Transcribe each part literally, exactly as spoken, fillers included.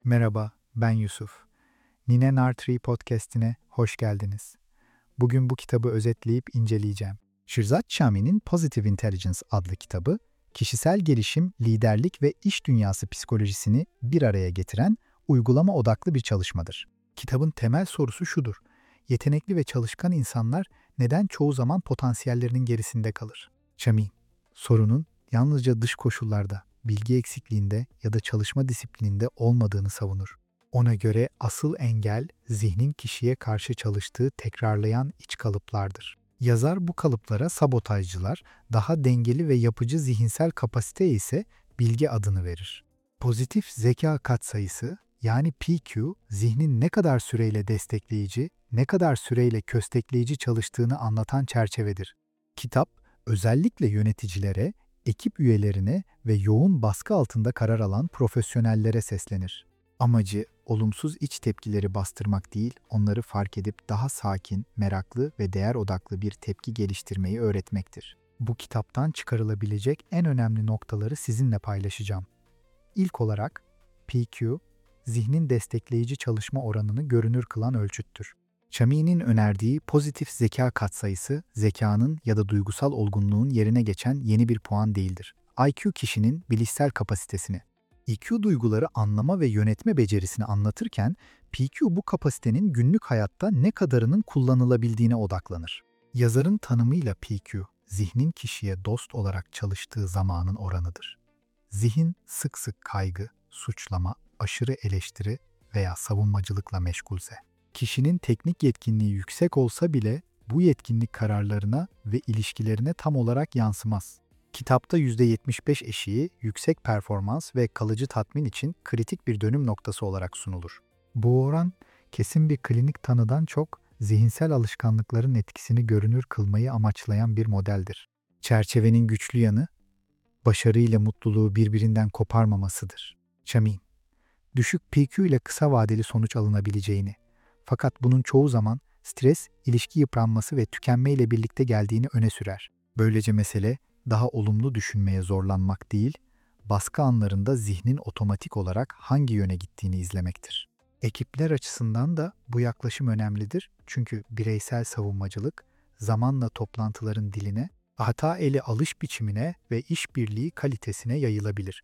Merhaba, ben Yusuf. Nine Nartree podcast'ine hoş geldiniz. Bugün bu kitabı özetleyip inceleyeceğim. Shirzad Şami'nin Positive Intelligence adlı kitabı, kişisel gelişim, liderlik ve iş dünyası psikolojisini bir araya getiren uygulama odaklı bir çalışmadır. Kitabın temel sorusu şudur: yetenekli ve çalışkan insanlar neden çoğu zaman potansiyellerinin gerisinde kalır? Şami, sorunun yalnızca dış koşullarda, bilgi eksikliğinde ya da çalışma disiplininde olmadığını savunur. Ona göre asıl engel zihnin kişiye karşı çalıştığı tekrarlayan iç kalıplardır. Yazar bu kalıplara sabotajcılar, daha dengeli ve yapıcı zihinsel kapasite ise bilgi adını verir. Pozitif zeka katsayısı yani P Q, zihnin ne kadar süreyle destekleyici, ne kadar süreyle köstekleyici çalıştığını anlatan çerçevedir. Kitap, özellikle yöneticilere, ekip üyelerine ve yoğun baskı altında karar alan profesyonellere seslenir. Amacı, olumsuz iç tepkileri bastırmak değil, onları fark edip daha sakin, meraklı ve değer odaklı bir tepki geliştirmeyi öğretmektir. Bu kitaptan çıkarılabilecek en önemli noktaları sizinle paylaşacağım. İlk olarak, P Q, zihnin destekleyici çalışma oranını görünür kılan ölçüttür. Chami'nin önerdiği pozitif zeka katsayısı, zekanın ya da duygusal olgunluğun yerine geçen yeni bir puan değildir. I Q kişinin bilişsel kapasitesini, E Q duyguları anlama ve yönetme becerisini anlatırken, P Q bu kapasitenin günlük hayatta ne kadarının kullanılabildiğine odaklanır. Yazarın tanımıyla P Q, zihnin kişiye dost olarak çalıştığı zamanın oranıdır. Zihin sık sık kaygı, suçlama, aşırı eleştiri veya savunmacılıkla meşgulse, kişinin teknik yetkinliği yüksek olsa bile bu yetkinlik kararlarına ve ilişkilerine tam olarak yansımaz. Kitapta yüzde yetmiş beş eşiği yüksek performans ve kalıcı tatmin için kritik bir dönüm noktası olarak sunulur. Bu oran kesin bir klinik tanıdan çok zihinsel alışkanlıkların etkisini görünür kılmayı amaçlayan bir modeldir. Çerçevenin güçlü yanı, başarı ile mutluluğu birbirinden koparmamasıdır. Chami, düşük P Q ile kısa vadeli sonuç alınabileceğini, fakat bunun çoğu zaman stres, ilişki yıpranması ve tükenme ile birlikte geldiğini öne sürer. Böylece mesele daha olumlu düşünmeye zorlanmak değil, baskı anlarında zihnin otomatik olarak hangi yöne gittiğini izlemektir. Ekipler açısından da bu yaklaşım önemlidir, çünkü bireysel savunmacılık zamanla toplantıların diline, hata eli alış biçimine ve işbirliği kalitesine yayılabilir.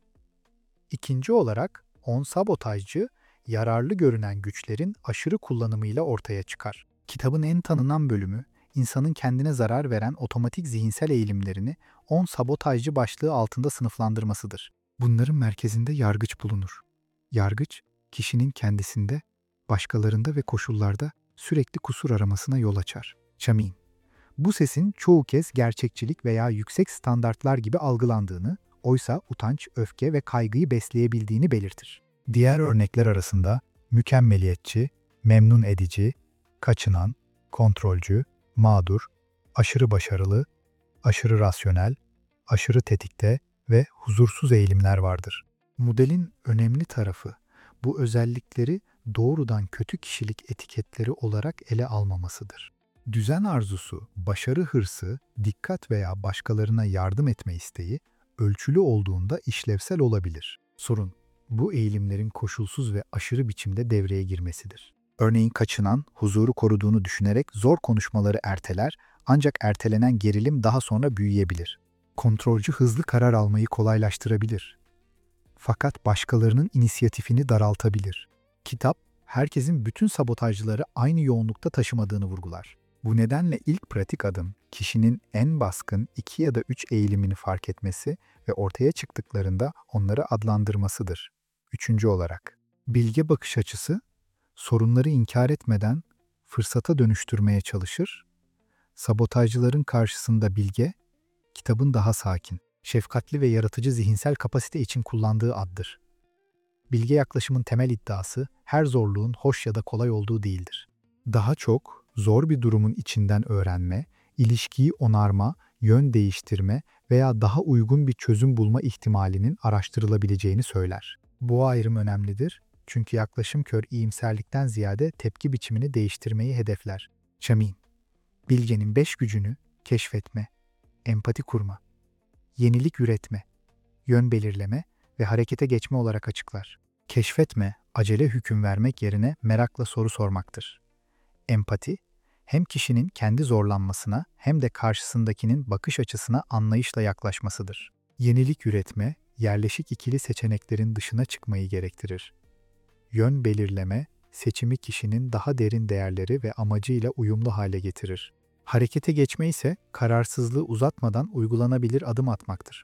İkinci olarak, on-sabotajcı, yararlı görünen güçlerin aşırı kullanımıyla ortaya çıkar. Kitabın en tanınan bölümü, insanın kendine zarar veren otomatik zihinsel eğilimlerini on-sabotajcı başlığı altında sınıflandırmasıdır. Bunların merkezinde yargıç bulunur. Yargıç, kişinin kendisinde, başkalarında ve koşullarda sürekli kusur aramasına yol açar. Chami, bu sesin çoğu kez gerçekçilik veya yüksek standartlar gibi algılandığını, oysa utanç, öfke ve kaygıyı besleyebildiğini belirtir. Diğer örnekler arasında mükemmeliyetçi, memnun edici, kaçınan, kontrolcü, mağdur, aşırı başarılı, aşırı rasyonel, aşırı tetikte ve huzursuz eğilimler vardır. Modelin önemli tarafı, bu özellikleri doğrudan kötü kişilik etiketleri olarak ele almamasıdır. Düzen arzusu, başarı hırsı, dikkat veya başkalarına yardım etme isteği ölçülü olduğunda işlevsel olabilir. Sorun, bu eğilimlerin koşulsuz ve aşırı biçimde devreye girmesidir. Örneğin kaçınan, huzuru koruduğunu düşünerek zor konuşmaları erteler, ancak ertelenen gerilim daha sonra büyüyebilir. Kontrolcü hızlı karar almayı kolaylaştırabilir. Fakat başkalarının inisiyatifini daraltabilir. Kitap, herkesin bütün sabotajcıları aynı yoğunlukta taşımadığını vurgular. Bu nedenle ilk pratik adım, kişinin en baskın iki ya da üç eğilimini fark etmesi ve ortaya çıktıklarında onları adlandırmasıdır. Üçüncü olarak, bilge bakış açısı, sorunları inkar etmeden fırsata dönüştürmeye çalışır. Sabotajcıların karşısında bilge, kitabın daha sakin, şefkatli ve yaratıcı zihinsel kapasite için kullandığı addır. Bilge yaklaşımın temel iddiası, her zorluğun hoş ya da kolay olduğu değildir. Daha çok, zor bir durumun içinden öğrenme, ilişkiyi onarma, yön değiştirme veya daha uygun bir çözüm bulma ihtimalinin araştırılabileceğini söyler. Bu ayrım önemlidir, çünkü yaklaşım kör iyimserlikten ziyade tepki biçimini değiştirmeyi hedefler. Chami, bilgenin beş gücünü keşfetme, empati kurma, yenilik üretme, yön belirleme ve harekete geçme olarak açıklar. Keşfetme, acele hüküm vermek yerine merakla soru sormaktır. Empati, hem kişinin kendi zorlanmasına hem de karşısındakinin bakış açısına anlayışla yaklaşmasıdır. Yenilik üretme, yerleşik ikili seçeneklerin dışına çıkmayı gerektirir. Yön belirleme, seçimi kişinin daha derin değerleri ve amacıyla uyumlu hale getirir. Harekete geçme ise kararsızlığı uzatmadan uygulanabilir adım atmaktır.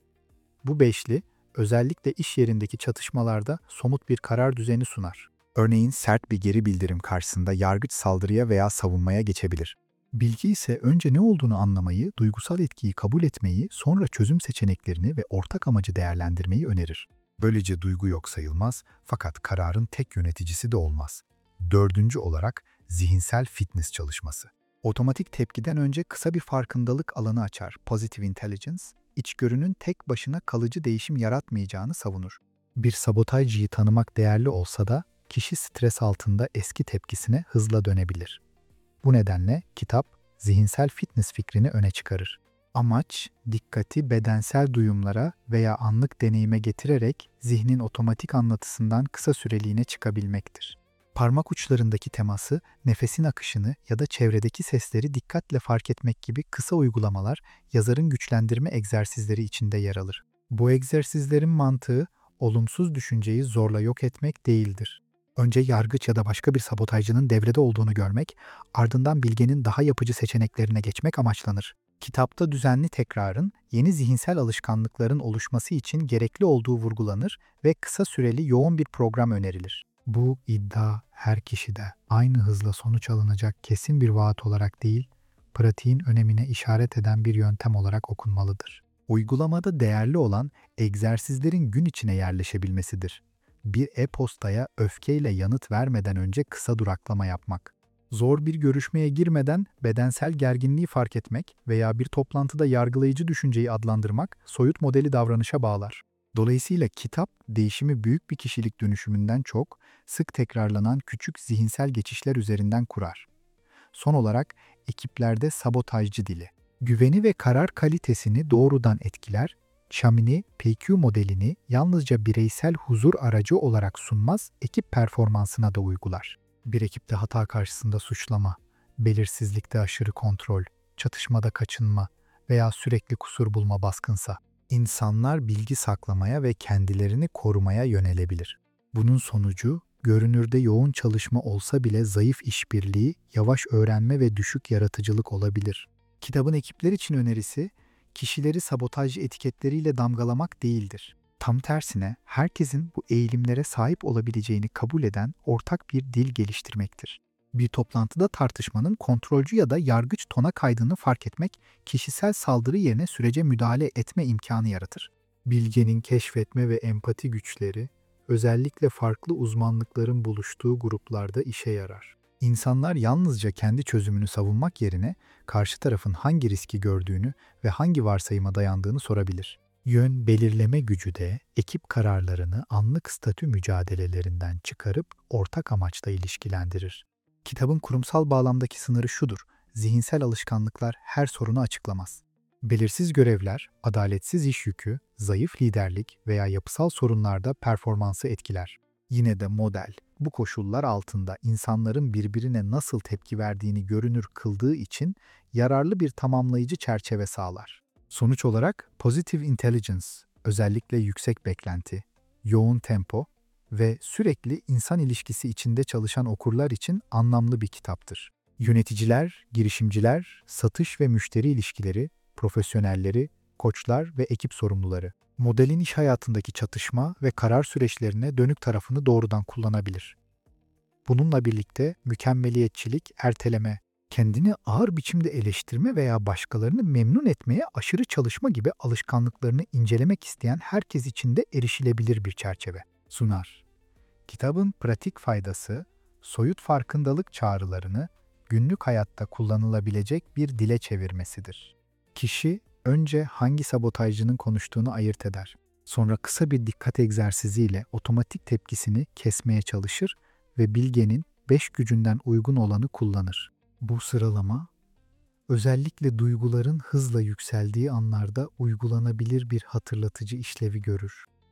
Bu beşli, özellikle iş yerindeki çatışmalarda somut bir karar düzeni sunar. Örneğin sert bir geri bildirim karşısında yargıç saldırıya veya savunmaya geçebilir. Bilgi ise önce ne olduğunu anlamayı, duygusal etkiyi kabul etmeyi, sonra çözüm seçeneklerini ve ortak amacı değerlendirmeyi önerir. Böylece duygu yok sayılmaz fakat kararın tek yöneticisi de olmaz. Dördüncü olarak zihinsel fitness çalışması. Otomatik tepkiden önce kısa bir farkındalık alanı açar. Positive Intelligence, içgörünün tek başına kalıcı değişim yaratmayacağını savunur. Bir sabotajcıyı tanımak değerli olsa da kişi stres altında eski tepkisine hızla dönebilir. Bu nedenle kitap zihinsel fitness fikrini öne çıkarır. Amaç, dikkati bedensel duyumlara veya anlık deneyime getirerek zihnin otomatik anlatısından kısa süreliğine çıkabilmektir. Parmak uçlarındaki teması, nefesin akışını ya da çevredeki sesleri dikkatle fark etmek gibi kısa uygulamalar yazarın güçlendirme egzersizleri içinde yer alır. Bu egzersizlerin mantığı, olumsuz düşünceyi zorla yok etmek değildir. Önce yargıç ya da başka bir sabotajcının devrede olduğunu görmek, ardından bilgenin daha yapıcı seçeneklerine geçmek amaçlanır. Kitapta düzenli tekrarın, yeni zihinsel alışkanlıkların oluşması için gerekli olduğu vurgulanır ve kısa süreli yoğun bir program önerilir. Bu iddia her kişide aynı hızla sonuç alınacak kesin bir vaat olarak değil, pratiğin önemine işaret eden bir yöntem olarak okunmalıdır. Uygulamada değerli olan egzersizlerin gün içine yerleşebilmesidir. Bir e-postaya öfkeyle yanıt vermeden önce kısa duraklama yapmak. Zor bir görüşmeye girmeden bedensel gerginliği fark etmek veya bir toplantıda yargılayıcı düşünceyi adlandırmak soyut modeli davranışa bağlar. Dolayısıyla kitap, değişimi büyük bir kişilik dönüşümünden çok, sık tekrarlanan küçük zihinsel geçişler üzerinden kurar. Son olarak, ekiplerde sabotajcı dili. Güveni ve karar kalitesini doğrudan etkiler, Chomsky, P Q modelini yalnızca bireysel huzur aracı olarak sunmaz, ekip performansına da uygular. Bir ekipte hata karşısında suçlama, belirsizlikte aşırı kontrol, çatışmada kaçınma veya sürekli kusur bulma baskınsa, İnsanlar bilgi saklamaya ve kendilerini korumaya yönelebilir. Bunun sonucu, görünürde yoğun çalışma olsa bile zayıf işbirliği, yavaş öğrenme ve düşük yaratıcılık olabilir. Kitabın ekipler için önerisi, kişileri sabotaj etiketleriyle damgalamak değildir. Tam tersine, herkesin bu eğilimlere sahip olabileceğini kabul eden ortak bir dil geliştirmektir. Bir toplantıda tartışmanın kontrolcü ya da yargıç tona kaydığını fark etmek, kişisel saldırı yerine sürece müdahale etme imkanı yaratır. Bilgenin keşfetme ve empati güçleri, özellikle farklı uzmanlıkların buluştuğu gruplarda işe yarar. İnsanlar yalnızca kendi çözümünü savunmak yerine, karşı tarafın hangi riski gördüğünü ve hangi varsayıma dayandığını sorabilir. Yön belirleme gücü de ekip kararlarını anlık statü mücadelelerinden çıkarıp ortak amaçla ilişkilendirir. Kitabın kurumsal bağlamdaki sınırı şudur: zihinsel alışkanlıklar her sorunu açıklamaz. Belirsiz görevler, adaletsiz iş yükü, zayıf liderlik veya yapısal sorunlarda performansı etkiler. Yine de model, bu koşullar altında insanların birbirine nasıl tepki verdiğini görünür kıldığı için yararlı bir tamamlayıcı çerçeve sağlar. Sonuç olarak Positive Intelligence, özellikle yüksek beklenti, yoğun tempo ve sürekli insan ilişkisi içinde çalışan okurlar için anlamlı bir kitaptır. Yöneticiler, girişimciler, satış ve müşteri ilişkileri, profesyonelleri, koçlar ve ekip sorumluları, modelin iş hayatındaki çatışma ve karar süreçlerine dönük tarafını doğrudan kullanabilir. Bununla birlikte mükemmeliyetçilik, erteleme, kendini ağır biçimde eleştirme veya başkalarını memnun etmeye aşırı çalışma gibi alışkanlıklarını incelemek isteyen herkes için de erişilebilir bir çerçeve sunar. Kitabın pratik faydası, soyut farkındalık çağrılarını günlük hayatta kullanılabilecek bir dile çevirmesidir. Kişi önce hangi sabotajcının konuştuğunu ayırt eder. Sonra kısa bir dikkat egzersiziyle otomatik tepkisini kesmeye çalışır ve bilgenin beş gücünden uygun olanı kullanır. Bu sıralama, özellikle duyguların hızla yükseldiği anlarda uygulanabilir bir hatırlatıcı işlevi görür.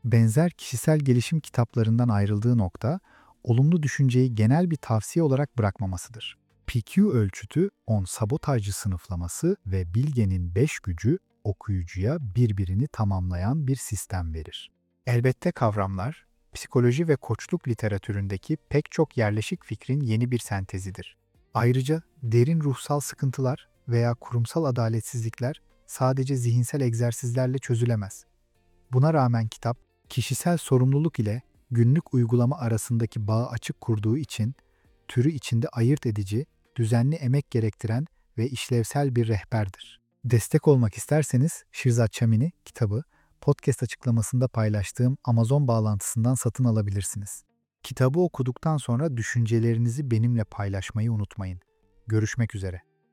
Benzer kişisel gelişim kitaplarından ayrıldığı nokta, olumlu düşünceyi genel bir tavsiye olarak bırakmamasıdır. P Q ölçütü on sabotajcı sınıflaması ve bilgenin beş gücü okuyucuya birbirini tamamlayan bir sistem verir. Elbette kavramlar, psikoloji ve koçluk literatüründeki pek çok yerleşik fikrin yeni bir sentezidir. Ayrıca derin ruhsal sıkıntılar veya kurumsal adaletsizlikler sadece zihinsel egzersizlerle çözülemez. Buna rağmen kitap, kişisel sorumluluk ile günlük uygulama arasındaki bağı açık kurduğu için, türü içinde ayırt edici, düzenli emek gerektiren ve işlevsel bir rehberdir. Destek olmak isterseniz Shirzad Chamini kitabı, podcast açıklamasında paylaştığım Amazon bağlantısından satın alabilirsiniz. Kitabı okuduktan sonra düşüncelerinizi benimle paylaşmayı unutmayın. Görüşmek üzere.